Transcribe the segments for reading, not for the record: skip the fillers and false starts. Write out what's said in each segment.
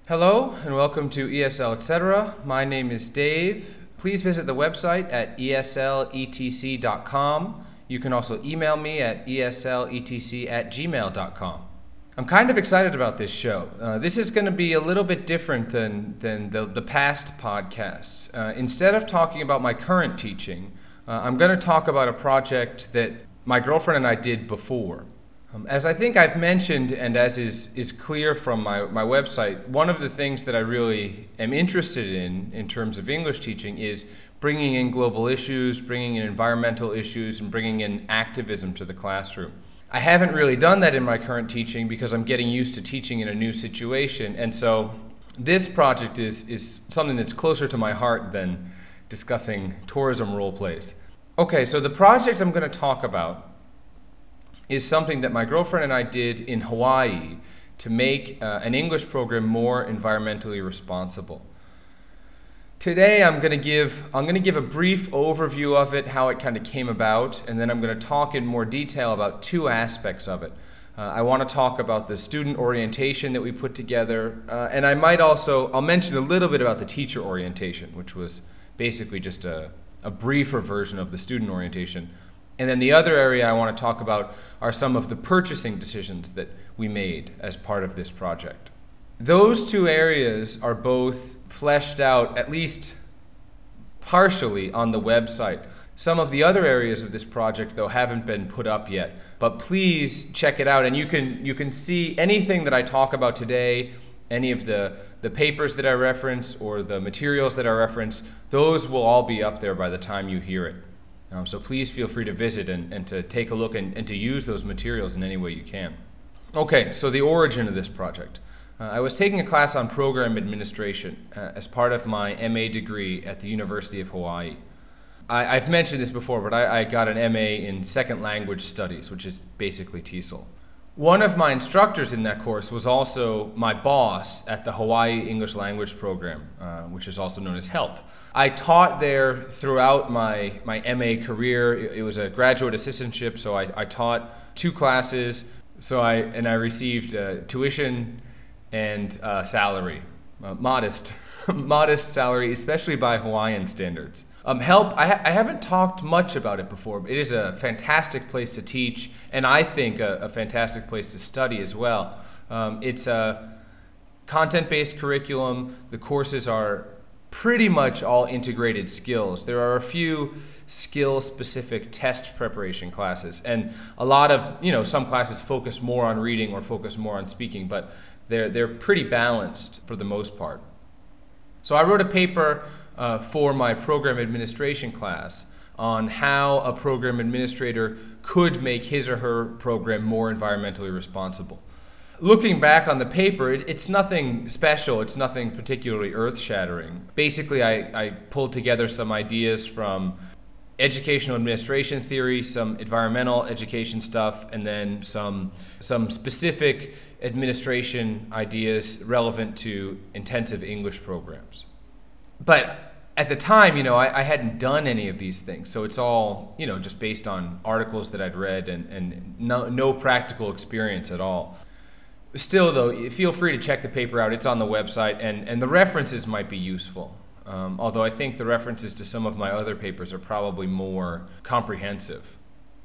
Hello and welcome to ESL Etc. My name is Dave. Please visit the website at esletc.com. You can also email me at esletc@gmail.com. I'm kind of excited about this show. This is going to be a little bit different than the past podcasts. Instead of talking about my current teaching, I'm going to talk about a project that my girlfriend and I did before. As I think I've mentioned, and as is clear from my website, one of the things that I really am interested in terms of English teaching is bringing in global issues, bringing in environmental issues, and bringing in activism to the classroom. I haven't really done that in my current teaching because I'm getting used to teaching in a new situation, and so this project is something that's closer to my heart than discussing tourism role plays. Okay, so the project I'm going to talk about is something that my girlfriend and I did in Hawaii to make an English program more environmentally responsible. Today I'm going to give a brief overview of it, how it kind of came about, and then I'm going to talk in more detail about two aspects of it. I want to talk about the student orientation that we put together, and I'll mention a little bit about the teacher orientation, which was basically just a briefer version of the student orientation. And then the other area I want to talk about are some of the purchasing decisions that we made as part of this project. Those two areas are both fleshed out, at least partially, on the website. Some of the other areas of this project, though, haven't been put up yet. But please check it out, and you can see anything that I talk about today, any of the papers that I reference or the materials that I reference, those will all be up there by the time you hear it. So please feel free to visit and to take a look and to use those materials in any way you can. Okay, so the origin of this project. I was taking a class on program administration as part of my MA degree at the University of Hawaii. I've mentioned this before, but I got an MA in Second Language Studies, which is basically TESOL. One of my instructors in that course was also my boss at the Hawaii English Language Program, which is also known as HELP. I taught there throughout my MA career. It was a graduate assistantship, so I taught two classes. So I received tuition and salary, modest salary, especially by Hawaiian standards. HELP, I haven't talked much about it before, but it is a fantastic place to teach, and I think a fantastic place to study as well. It's a content-based curriculum. The courses are pretty much all integrated skills. There are a few skill-specific test preparation classes, and a lot of, some classes focus more on reading or focus more on speaking, but they're pretty balanced for the most part. So I wrote a paper for my program administration class on how a program administrator could make his or her program more environmentally responsible. Looking back on the paper, it's nothing special, it's nothing particularly earth-shattering. Basically, I pulled together some ideas from educational administration theory, some environmental education stuff, and then some specific administration ideas relevant to intensive English programs. But at the time, I hadn't done any of these things, so it's all, just based on articles that I'd read and no practical experience at all. Still, though, feel free to check the paper out. It's on the website, and the references might be useful, although I think the references to some of my other papers are probably more comprehensive.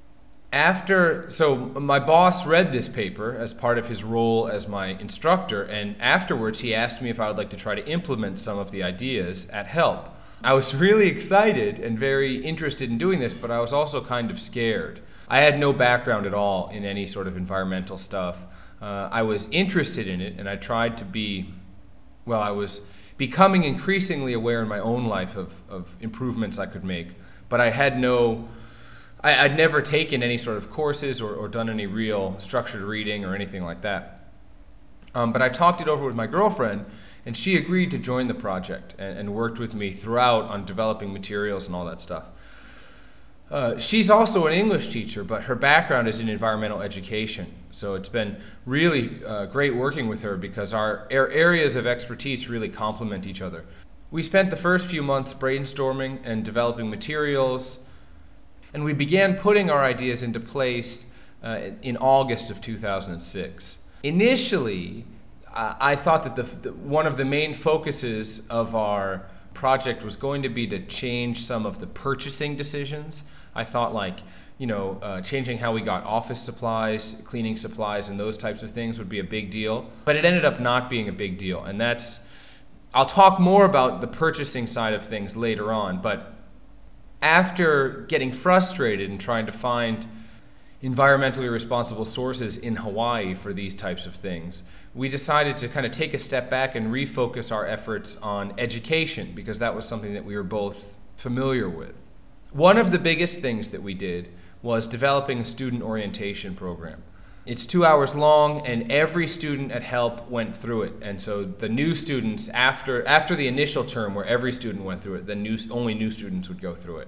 So my boss read this paper as part of his role as my instructor, and afterwards he asked me if I would like to try to implement some of the ideas at HELP. I was really excited and very interested in doing this, but I was also kind of scared. I had no background at all in any sort of environmental stuff. I was interested in it, and I tried to I was becoming increasingly aware in my own life of improvements I could make, but I'd never taken any sort of courses or done any real structured reading or anything like that. But I talked it over with my girlfriend, and she agreed to join the project and worked with me throughout on developing materials and all that stuff. She's also an English teacher, but her background is in environmental education. So it's been really great working with her because our areas of expertise really complement each other. We spent the first few months brainstorming and developing materials, and we began putting our ideas into place in August of 2006. Initially, I thought that one of the main focuses of our project was going to be to change some of the purchasing decisions. I thought changing how we got office supplies, cleaning supplies, and those types of things would be a big deal. But it ended up not being a big deal. And I'll talk more about the purchasing side of things later on. But after getting frustrated and trying to find environmentally responsible sources in Hawaii for these types of things, we decided to kind of take a step back and refocus our efforts on education, because that was something that we were both familiar with. One of the biggest things that we did was developing a student orientation program. It's 2 hours long, and every student at HELP went through it. And so the new students, after the initial term where every student went through it, only new students would go through it.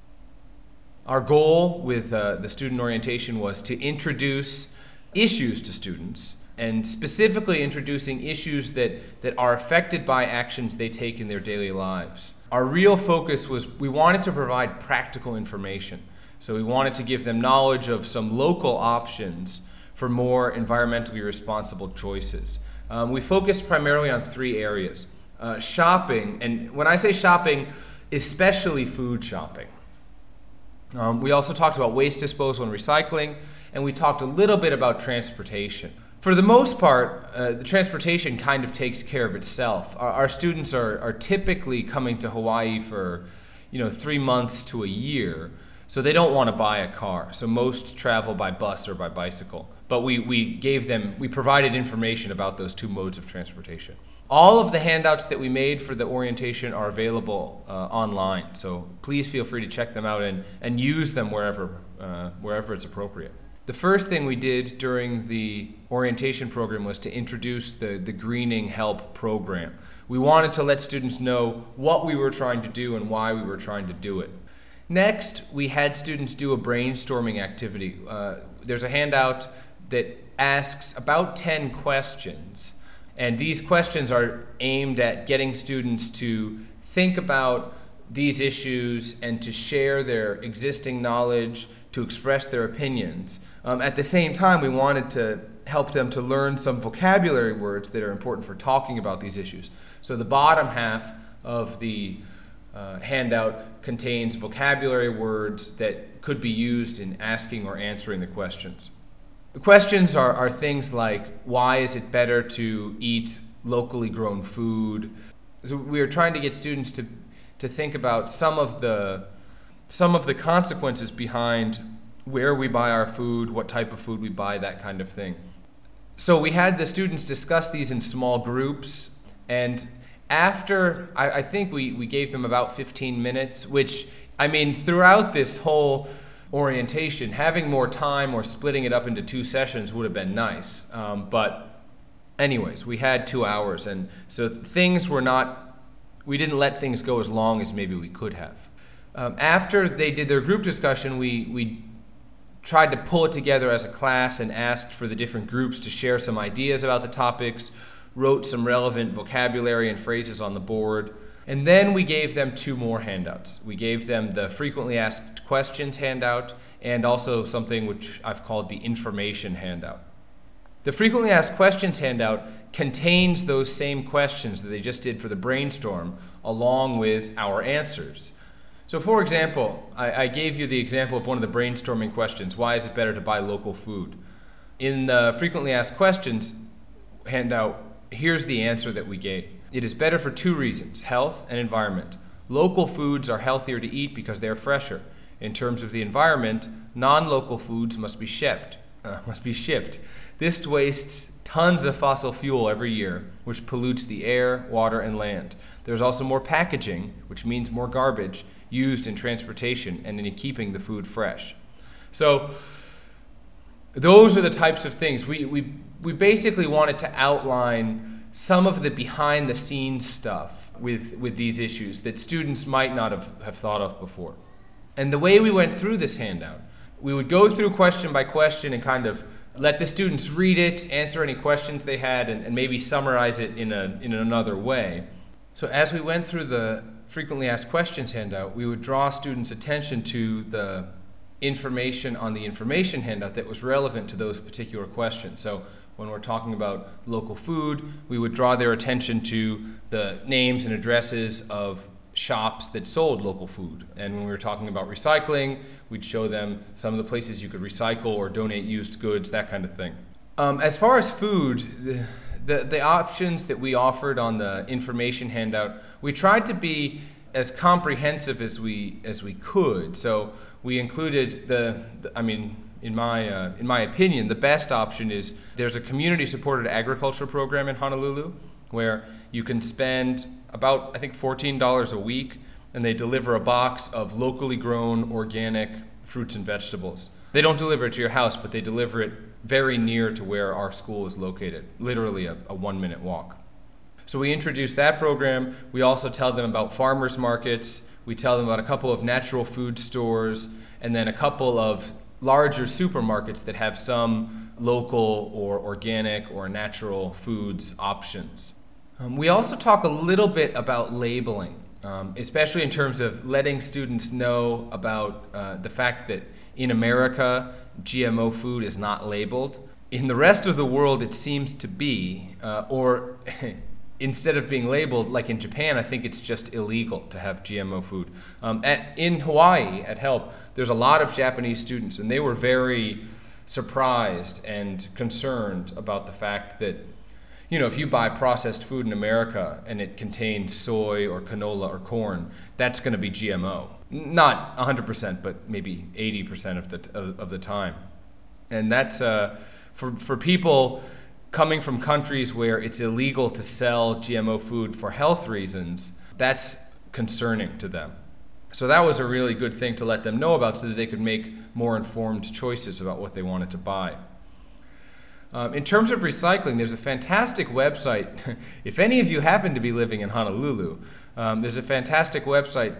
Our goal with the student orientation was to introduce issues to students, and specifically introducing issues that are affected by actions they take in their daily lives. Our real focus was we wanted to provide practical information. So we wanted to give them knowledge of some local options for more environmentally responsible choices. We focused primarily on 3 areas. Shopping, and when I say shopping, especially food shopping. We also talked about waste disposal and recycling, and we talked a little bit about transportation. For the most part, the transportation kind of takes care of itself. Our students are typically coming to Hawaii for 3 months to a year, so they don't want to buy a car. So most travel by bus or by bicycle. But we provided information about those 2 modes of transportation. All of the handouts that we made for the orientation are available online, so please feel free to check them out and use them wherever it's appropriate. The first thing we did during the orientation program was to introduce the Greening HELP program. We wanted to let students know what we were trying to do and why we were trying to do it. Next, we had students do a brainstorming activity. There's a handout that asks about 10 questions. And these questions are aimed at getting students to think about these issues and to share their existing knowledge, to express their opinions. At the same time, we wanted to help them to learn some vocabulary words that are important for talking about these issues. So the bottom half of the handout contains vocabulary words that could be used in asking or answering the questions. The questions are things like, why is it better to eat locally grown food? So we are trying to get students to think about some of the consequences behind where we buy our food, what type of food we buy, that kind of thing. So we had the students discuss these in small groups, and after, I think we gave them about 15 minutes, which, throughout this whole orientation, having more time or splitting it up into 2 sessions would have been nice. But anyways, we had 2 hours, and so we didn't let things go as long as maybe we could have. After they did their group discussion, we tried to pull it together as a class and asked for the different groups to share some ideas about the topics, wrote some relevant vocabulary and phrases on the board, and then we gave them 2 more handouts. We gave them the frequently asked questions handout and also something which I've called the information handout. The frequently asked questions handout contains those same questions that they just did for the brainstorm along with our answers. So for example, I gave you the example of one of the brainstorming questions, why is it better to buy local food? In the frequently asked questions handout, here's the answer that we gave. It is better for 2 reasons, health and environment. Local foods are healthier to eat because they are fresher. In terms of the environment, non-local foods must be shipped. This wastes tons of fossil fuel every year, which pollutes the air, water, and land. There's also more packaging, which means more garbage, used in transportation and in keeping the food fresh. So those are the types of things. We basically wanted to outline some of the behind-the-scenes stuff with these issues that students might not have thought of before. And the way we went through this handout, we would go through question by question and kind of let the students read it, answer any questions they had, and maybe summarize it in another way. So as we went through the frequently asked questions handout, we would draw students' attention to the information on the information handout that was relevant to those particular questions. So when we're talking about local food, we would draw their attention to the names and addresses of shops that sold local food. And when we were talking about recycling, we'd show them some of the places you could recycle or donate used goods, that kind of thing. As far as food, the options that we offered on the information handout, we tried to be as comprehensive as we could. So we included in my opinion, the best option is there's a community-supported agriculture program in Honolulu where you can spend about, I think, $14 a week, and they deliver a box of locally grown organic fruits and vegetables. They don't deliver it to your house, but they deliver it very near to where our school is located, literally a 1-minute walk. So we introduced that program. We also tell them about farmers markets. We tell them about a couple of natural food stores, and then a couple of larger supermarkets that have some local or organic or natural foods options. We also talk a little bit about labeling, especially in terms of letting students know about the fact that in America, GMO food is not labeled. In the rest of the world, it seems to be, or instead of being labeled, like in Japan, I think it's just illegal to have GMO food. In Hawaii, at HELP, there's a lot of Japanese students, and they were very surprised and concerned about the fact that, if you buy processed food in America and it contains soy or canola or corn, that's going to be GMO. Not 100%, but maybe 80% of the time. And that's for people coming from countries where it's illegal to sell GMO food for health reasons, that's concerning to them. So that was a really good thing to let them know about so that they could make more informed choices about what they wanted to buy. In terms of recycling, there's a fantastic website. If any of you happen to be living in Honolulu, there's a fantastic website,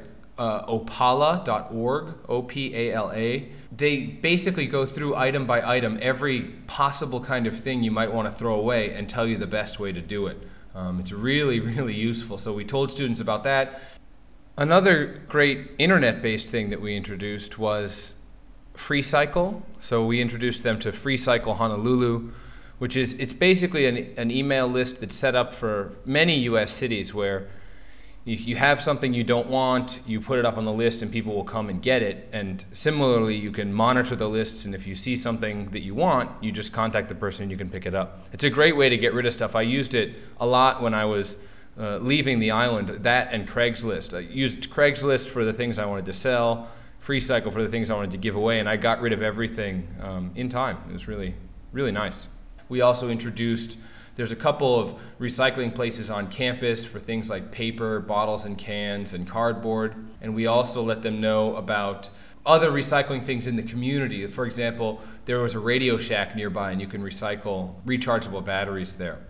opala.org, O-P-A-L-A. They basically go through item by item every possible kind of thing you might want to throw away and tell you the best way to do it. It's really, really useful. So we told students about that. Another great internet-based thing that we introduced was FreeCycle. So we introduced them to FreeCycle Honolulu, which is, it's basically an email list that's set up for many U.S. cities where if you have something you don't want, you put it up on the list and people will come and get it. And similarly, you can monitor the lists, and if you see something that you want, you just contact the person and you can pick it up. It's a great way to get rid of stuff. I used it a lot when I was leaving the island, that and Craigslist. I used Craigslist for the things I wanted to sell, FreeCycle for the things I wanted to give away, and I got rid of everything in time. It was really, really nice. We also introduced, there's a couple of recycling places on campus for things like paper, bottles and cans, and cardboard. And we also let them know about other recycling things in the community. For example, there was a Radio Shack nearby and you can recycle rechargeable batteries there.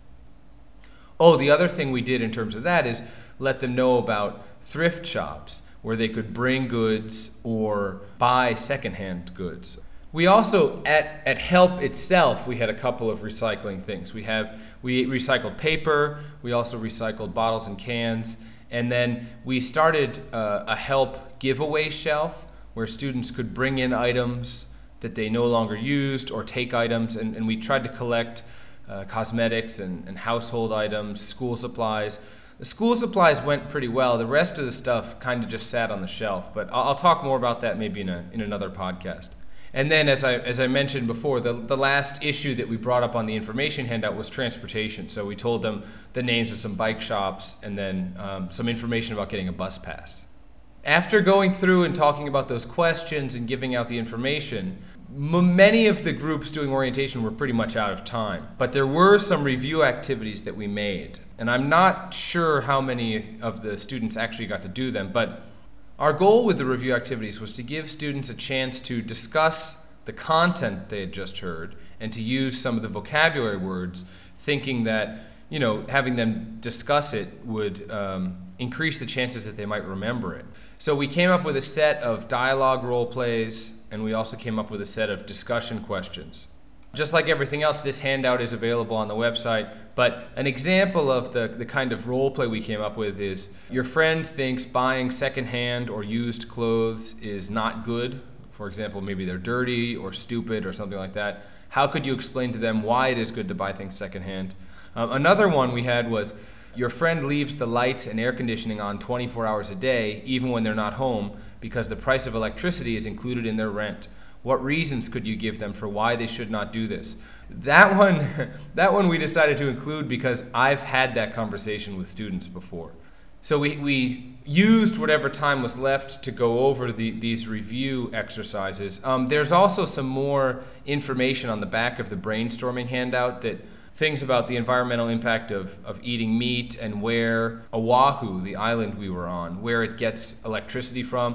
Oh, the other thing we did in terms of that is let them know about thrift shops where they could bring goods or buy secondhand goods. We also, at HELP itself, we had a couple of recycling things. We recycled paper, we also recycled bottles and cans, and then we started a HELP giveaway shelf where students could bring in items that they no longer used or take items, and we tried to collect cosmetics and household items, school supplies. The school supplies went pretty well. The rest of the stuff kind of just sat on the shelf, but I'll talk more about that maybe in another podcast. And then, as I mentioned before, the last issue that we brought up on the information handout was transportation. So we told them the names of some bike shops and then some information about getting a bus pass. After going through and talking about those questions and giving out the information, many of the groups doing orientation were pretty much out of time. But there were some review activities that we made. And I'm not sure how many of the students actually got to do them, but our goal with the review activities was to give students a chance to discuss the content they had just heard and to use some of the vocabulary words, thinking that, having them discuss it would increase the chances that they might remember it. So we came up with a set of dialogue role plays, and we also came up with a set of discussion questions. Just like everything else, this handout is available on the website, but an example of the kind of role play we came up with is your friend thinks buying secondhand or used clothes is not good. For example, maybe they're dirty or stupid or something like that. How could you explain to them why it is good to buy things secondhand? Another one we had was, your friend leaves the lights and air conditioning on 24 hours a day, even when they're not home, because the price of electricity is included in their rent. What reasons could you give them for why they should not do this? That one we decided to include because I've had that conversation with students before. So we used whatever time was left to go over these review exercises. There's also some more information on the back of the brainstorming handout, that things about the environmental impact of eating meat, and where Oahu, the island we were on, where it gets electricity from.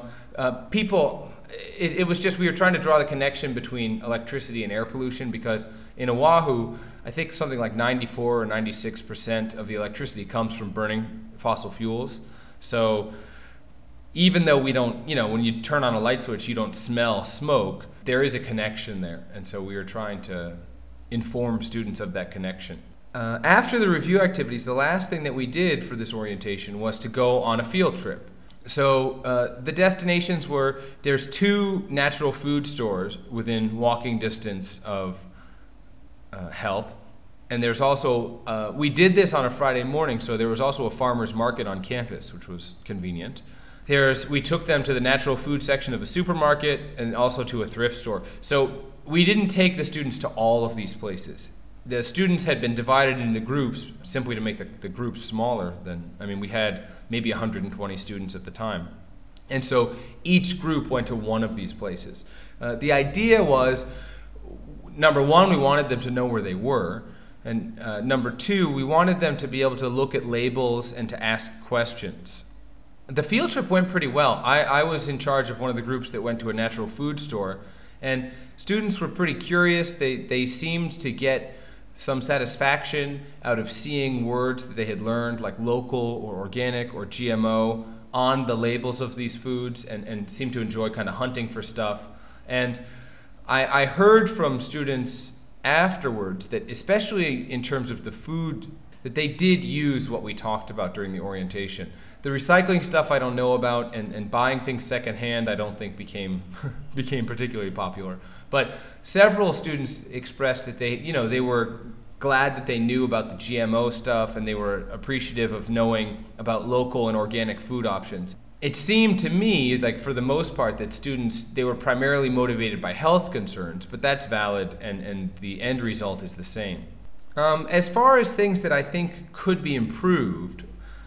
It was just, we were trying to draw the connection between electricity and air pollution, because in Oahu, I think something like 94 or 96% of the electricity comes from burning fossil fuels. So even though we don't, when you turn on a light switch, you don't smell smoke, there is a connection there. And so we were trying to inform students of that connection. After the review activities, the last thing that we did for this orientation was to go on a field trip. So the destinations were, there's 2 natural food stores within walking distance of HELP. And there's also, we did this on a Friday morning, so there was also a farmer's market on campus, which was convenient. We took them to the natural food section of a supermarket and also to a thrift store. So we didn't take the students to all of these places. The students had been divided into groups simply to make the groups smaller we had maybe 120 students at the time. And so each group went to one of these places. The idea was, number one, we wanted them to know where they were. And number 2, we wanted them to be able to look at labels and to ask questions. The field trip went pretty well. I was in charge of one of the groups that went to a natural food store, and students were pretty curious. They seemed to get some satisfaction out of seeing words that they had learned, like local or organic or GMO, on the labels of these foods, and seemed to enjoy kind of hunting for stuff. And I heard from students afterwards that, especially in terms of the food, that they did use what we talked about during the orientation. The recycling stuff I don't know about, and buying things secondhand I don't think became particularly popular. But several students expressed that they were glad that they knew about the GMO stuff, and they were appreciative of knowing about local and organic food options. It seemed to me, like for the most part, that students, they were primarily motivated by health concerns, but that's valid, and the end result is the same. As far as things that I think could be improved,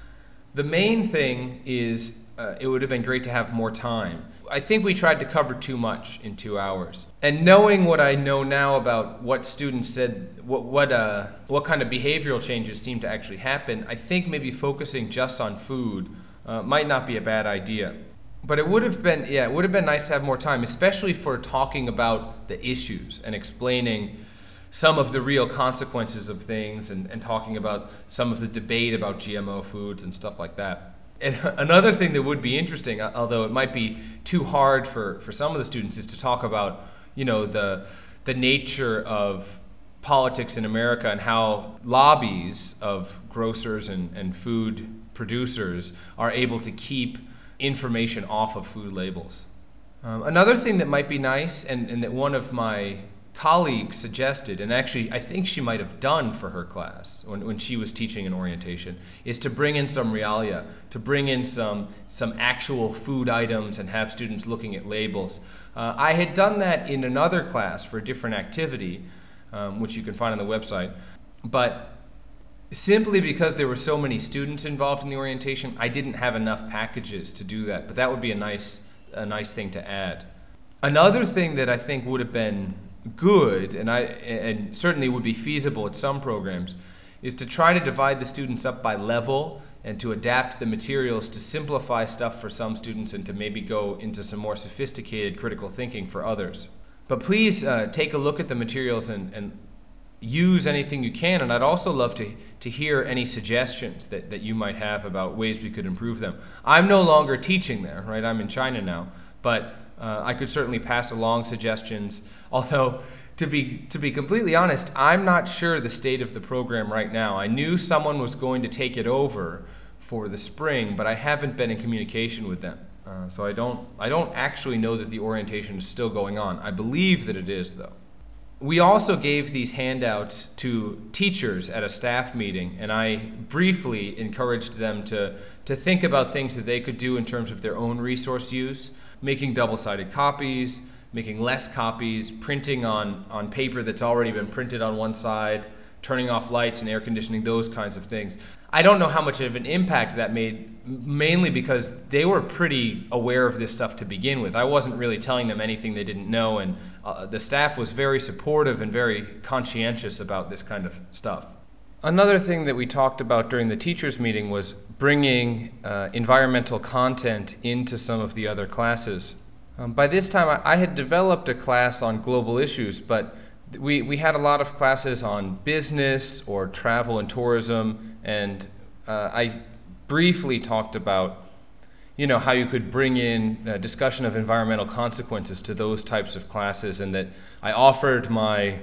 the main thing is it would have been great to have more time. I think we tried to cover too much in 2 hours. And knowing what I know now about what students said, what kind of behavioral changes seem to actually happen, I think maybe focusing just on food might not be a bad idea. But it would have been nice to have more time, especially for talking about the issues and explaining some of the real consequences of things, and talking about some of the debate about GMO foods and stuff like that. And another thing that would be interesting, although it might be too hard for some of the students, is to talk about the nature of politics in America, and how lobbies of grocers and food producers are able to keep information off of food labels. Another thing that might be nice, and that one of my colleagues suggested, and actually I think she might have done for her class when she was teaching an orientation, is to bring in some realia, to bring in some actual food items and have students looking at labels. I had done that in another class for a different activity, which you can find on the website, but simply because there were so many students involved in the orientation, I didn't have enough packages to do that, but that would be a nice thing to add. Another thing that I think would have been good, and certainly would be feasible at some programs, is to try to divide the students up by level, and to adapt the materials to simplify stuff for some students, and to maybe go into some more sophisticated critical thinking for others. But please take a look at the materials and use anything you can, and I'd also love to hear any suggestions that you might have about ways we could improve them. I'm no longer teaching there, right? I'm in China now, but I could certainly pass along suggestions, although to be completely honest, I'm not sure the state of the program right now. I knew someone was going to take it over for the spring, but I haven't been in communication with them. So I don't actually know that the orientation is still going on. I believe that it is, though. We also gave these handouts to teachers at a staff meeting, and I briefly encouraged them to think about things that they could do in terms of their own resource use, making double-sided copies, making less copies, printing on paper that's already been printed on one side, turning off lights and air conditioning, those kinds of things. I don't know how much of an impact that made, mainly because they were pretty aware of this stuff to begin with. I wasn't really telling them anything they didn't know, and the staff was very supportive and very conscientious about this kind of stuff. Another thing that we talked about during the teachers' meeting was bringing environmental content into some of the other classes. By this time, I had developed a class on global issues, but we had a lot of classes on business or travel and tourism, and I briefly talked about how you could bring in a discussion of environmental consequences to those types of classes, and that I offered my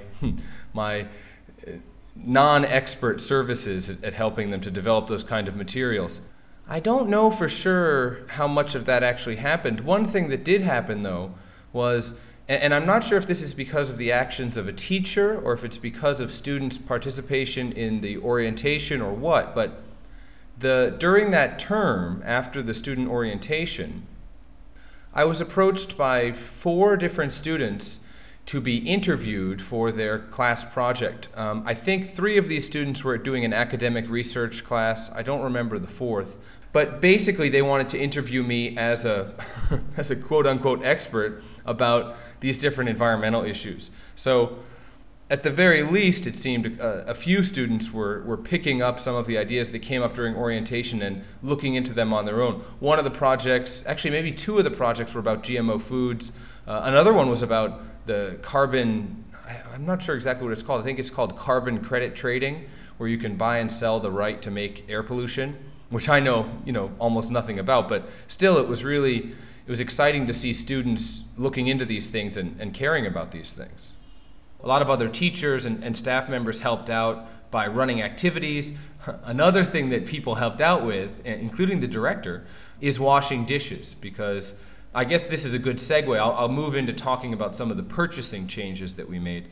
non-expert services at helping them to develop those kind of materials. I don't know for sure how much of that actually happened. One thing that did happen, though, was, and I'm not sure if this is because of the actions of a teacher or if it's because of students' participation in the orientation or what, but during that term, after the student orientation, I was approached by 4 different students to be interviewed for their class project. I think 3 of these students were doing an academic research class. I don't remember the 4th. But basically, they wanted to interview me as a as a quote-unquote expert about these different environmental issues. So at the very least, it seemed a few students were picking up some of the ideas that came up during orientation and looking into them on their own. One of the projects, actually maybe 2 of the projects, were about GMO foods. Another one was about the carbon, I'm not sure exactly what it's called. I think it's called carbon credit trading, where you can buy and sell the right to make air pollution, which I know, almost nothing about, but still it was exciting to see students looking into these things and caring about these things. A lot of other teachers and staff members helped out by running activities. Another thing that people helped out with, including the director, is washing dishes, because I guess this is a good segue. I'll move into talking about some of the purchasing changes that we made.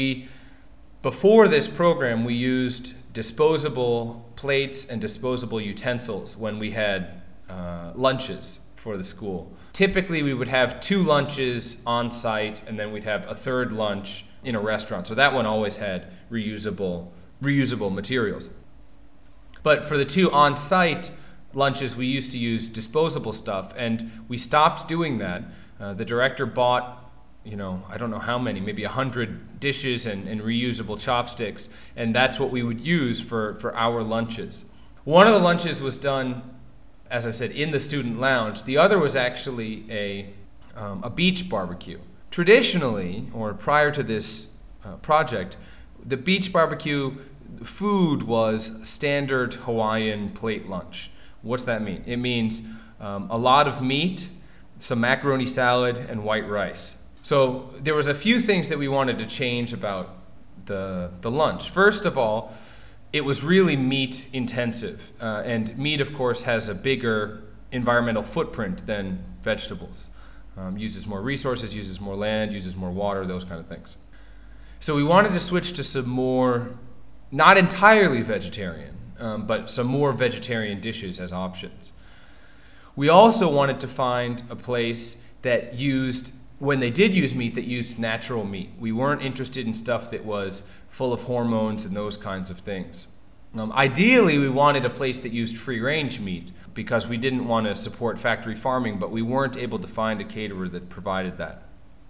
Before this program, we used disposable plates and disposable utensils when we had lunches for the school. Typically, we would have 2 lunches on site, and then we'd have a 3rd lunch in a restaurant. So that one always had reusable materials. But for the 2 on-site lunches, we used to use disposable stuff, and we stopped doing that. The director bought I don't know how many, maybe 100 dishes and reusable chopsticks, and that's what we would use for our lunches. One of the lunches was done, as I said, in the student lounge. The other was actually a beach barbecue. Traditionally, or prior to this project, the beach barbecue food was standard Hawaiian plate lunch. What's that mean? It means a lot of meat, some macaroni salad, and white rice. So there was a few things that we wanted to change about the lunch. First of all, it was really meat intensive, and meat, of course, has a bigger environmental footprint than vegetables. Uses more resources, uses more land, uses more water, those kind of things. So we wanted to switch to some more, not entirely vegetarian, but some more vegetarian dishes as options. We also wanted to find a place that used, when they did use meat, that used natural meat. We weren't interested in stuff that was full of hormones and those kinds of things. Ideally, we wanted a place that used free-range meat because we didn't want to support factory farming, but we weren't able to find a caterer that provided that.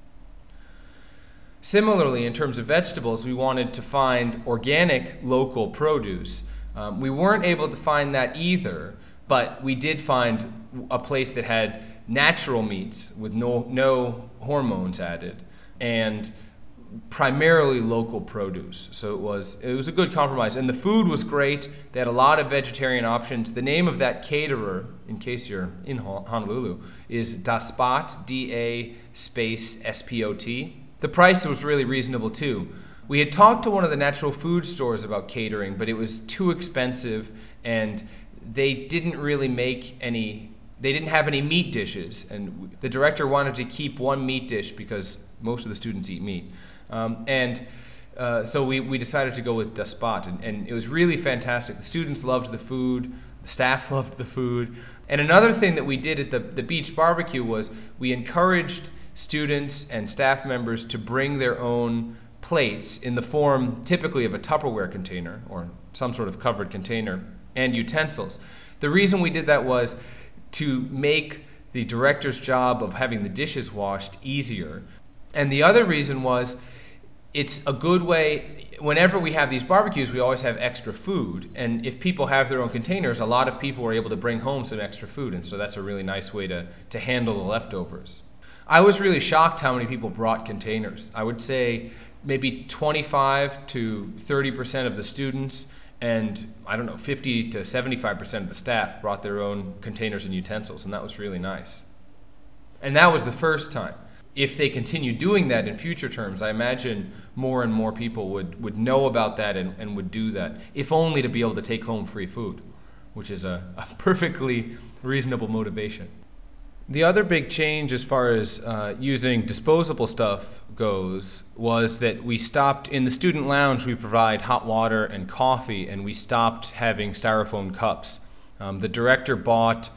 Similarly, in terms of vegetables, we wanted to find organic, local produce. We weren't able to find that either, but we did find a place that had natural meats with no hormones added and primarily local produce. So it was a good compromise, and the food was great. They had a lot of vegetarian options. The name of that caterer, in case you're in Honolulu, is Daspot, D-A-S-P-O-T. The price was really reasonable too. We had talked to one of the natural food stores about catering, but it was too expensive, and they didn't really make any. They didn't have any meat dishes, and the director wanted to keep one meat dish because most of the students eat meat. So we decided to go with Das Bad, and it was really fantastic. The students loved the food, the staff loved the food. And another thing that we did at the beach barbecue was we encouraged students and staff members to bring their own plates in the form typically of a Tupperware container or some sort of covered container and utensils. The reason we did that was to make the director's job of having the dishes washed easier. And the other reason was it's a good way, whenever we have these barbecues, we always have extra food. And if people have their own containers, a lot of people are able to bring home some extra food. And so that's a really nice way to handle the leftovers. I was really shocked how many people brought containers. I would say maybe 25 to 30% of the students and 50 to 75% of the staff brought their own containers and utensils, and that was really nice. And that was the first time. If they continue doing that in future terms, I imagine more and more people would know about that and would do that, if only to be able to take home free food, which is a perfectly reasonable motivation. The other big change as far as using disposable stuff goes was that we stopped, in the student lounge we provide hot water and coffee, and we stopped having styrofoam cups. The director bought,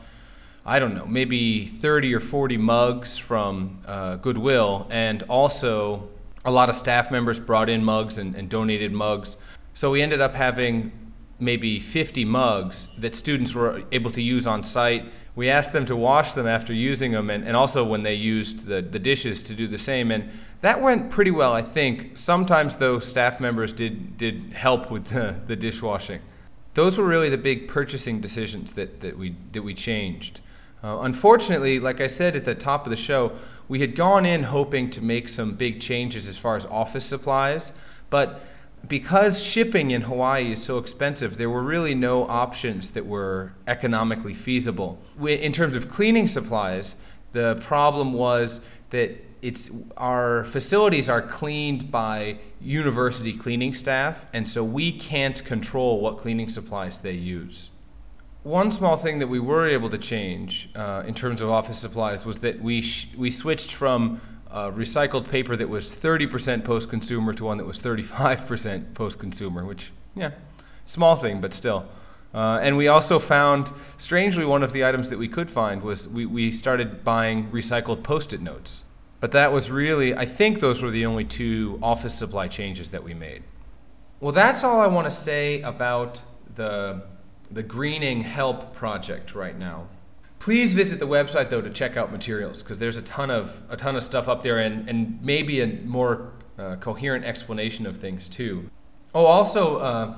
maybe 30 or 40 mugs from Goodwill, and also a lot of staff members brought in mugs and donated mugs. So we ended up having maybe 50 mugs that students were able to use on site. We asked them to wash them after using them, and also when they used the dishes to do the same, and that went pretty well, I think. Sometimes, though, staff members did help with the dishwashing. Those were really the big purchasing decisions that we changed. Unfortunately, like I said at the top of the show, we had gone in hoping to make some big changes as far as office supplies, but because shipping in Hawaii is so expensive, there were really no options that were economically feasible. In terms of cleaning supplies, the problem was that our facilities are cleaned by university cleaning staff, and so we can't control what cleaning supplies they use. One small thing that we were able to change in terms of office supplies was that we switched from recycled paper that was 30% post-consumer to one that was 35% post-consumer, which, small thing, but still. And we also found, strangely, one of the items that we could find was we started buying recycled Post-it notes. But that was really, I think those were the only two office supply changes that we made. Well, that's all I want to say about the Greening Help project right now. Please visit the website, though, to check out materials, because there's a ton of stuff up there, and maybe a more coherent explanation of things too. Oh, also,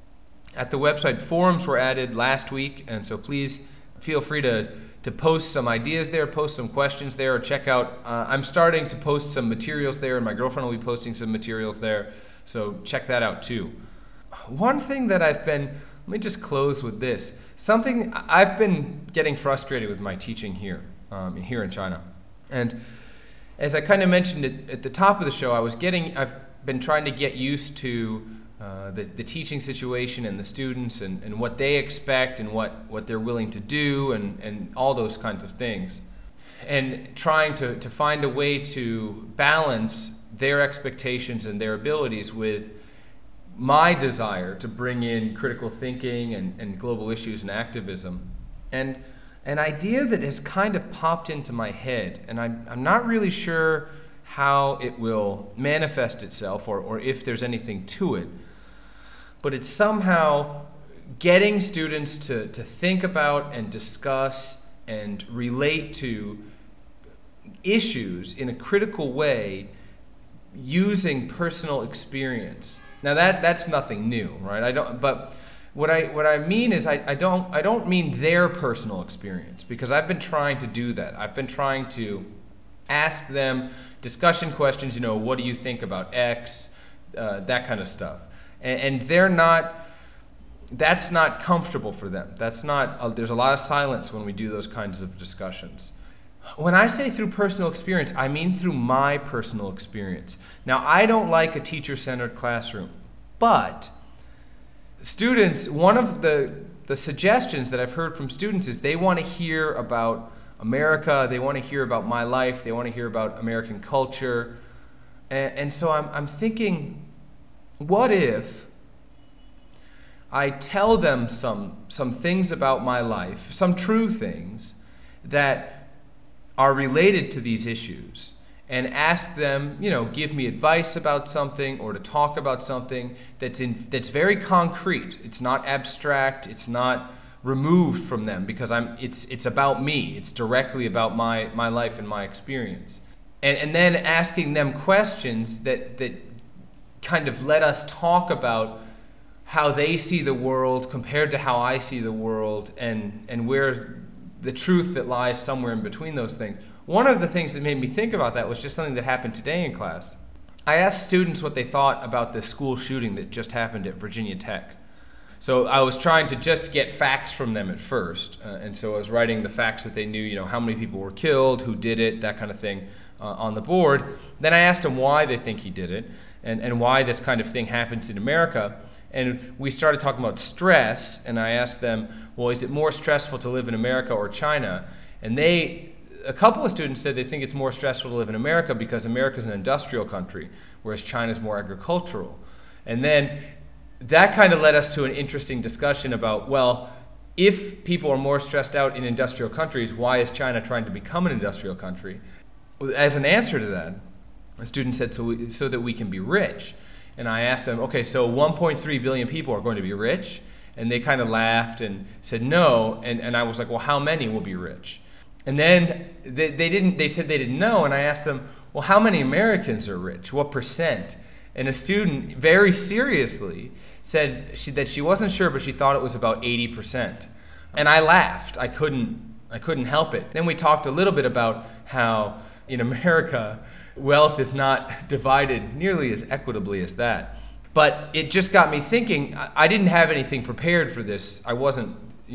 at the website, forums were added last week, and so please feel free to post some ideas there, post some questions there, or check out. I'm starting to post some materials there, and my girlfriend will be posting some materials there, so check that out too. One thing that let me just close with this. Something I've been getting frustrated with my teaching here in China. And as I kind of mentioned at the top of the show, I've been trying to get used to the teaching situation and the students and what they expect and what they're willing to do and all those kinds of things. And trying to find a way to balance their expectations and their abilities with my desire to bring in critical thinking and global issues and activism. And an idea that has kind of popped into my head, and I'm not really sure how it will manifest itself or if there's anything to it, but it's somehow getting students to think about and discuss and relate to issues in a critical way using personal experience. Now that's nothing new, right? But what I mean is I don't mean their personal experience, because I've been trying to do that. I've been trying to ask them discussion questions, what do you think about X, that kind of stuff. And that's not comfortable for them. There's a lot of silence when we do those kinds of discussions. When I say through personal experience, I mean through my personal experience. Now, I don't like a teacher-centered classroom, but students, one of the suggestions that I've heard from students is they want to hear about America, they want to hear about my life, they want to hear about American culture, And so I'm thinking, what if I tell them some things about my life, some true things that are related to these issues, and ask them, give me advice about something or to talk about something that's very concrete. It's not abstract. It's not removed from them because it's about me. It's directly about my life and my experience. And then asking them questions that kind of let us talk about how they see the world compared to how I see the world, and where the truth that lies somewhere in between those things. One of the things that made me think about that was just something that happened today in class. I asked students what they thought about the school shooting that just happened at Virginia Tech. So I was trying to just get facts from them at first, and so I was writing the facts that they knew, how many people were killed, who did it, that kind of thing, on the board. Then I asked them why they think he did it, and why this kind of thing happens in America. And we started talking about stress, and I asked them, well, is it more stressful to live in America or China? And a couple of students said they think it's more stressful to live in America because America is an industrial country, whereas China is more agricultural. And then that kind of led us to an interesting discussion about, well, if people are more stressed out in industrial countries, why is China trying to become an industrial country? As an answer to that, a student said, so that we can be rich. And I asked them, okay, so 1.3 billion people are going to be rich? And they kind of laughed and said no. And I was like, well, how many will be rich? And then they said they didn't know. And I asked them, well, how many Americans are rich? What percent? And a student very seriously said that she wasn't sure, but she thought it was about 80%. And I laughed. I couldn't help it. Then we talked a little bit about how in America, wealth is not divided nearly as equitably as that. But it just got me thinking. I didn't have anything prepared for this. I wasn't,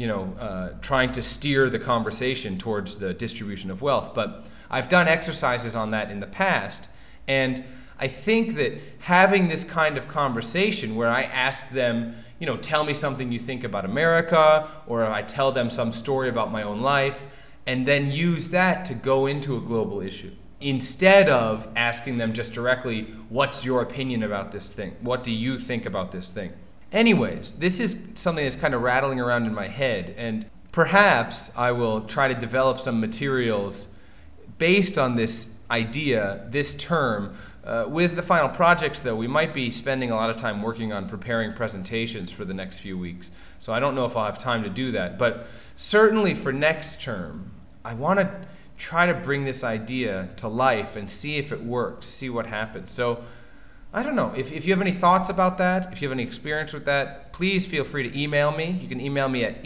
trying to steer the conversation towards the distribution of wealth. But I've done exercises on that in the past. And I think that having this kind of conversation where I ask them, tell me something you think about America, or I tell them some story about my own life, and then use that to go into a global issue, instead of asking them just directly, what's your opinion about this thing? What do you think about this thing? Anyways, this is something that's kind of rattling around in my head, and perhaps I will try to develop some materials based on this idea, this term. With the final projects, though, we might be spending a lot of time working on preparing presentations for the next few weeks. So I don't know if I'll have time to do that. But certainly for next term, I want to try to bring this idea to life and see if it works, see what happens. So I don't know. If you have any thoughts about that, if you have any experience with that, please feel free to email me. You can email me at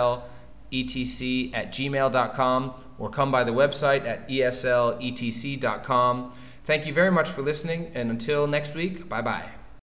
esletc@gmail.com or come by the website at esletc.com. Thank you very much for listening, and until next week, bye-bye.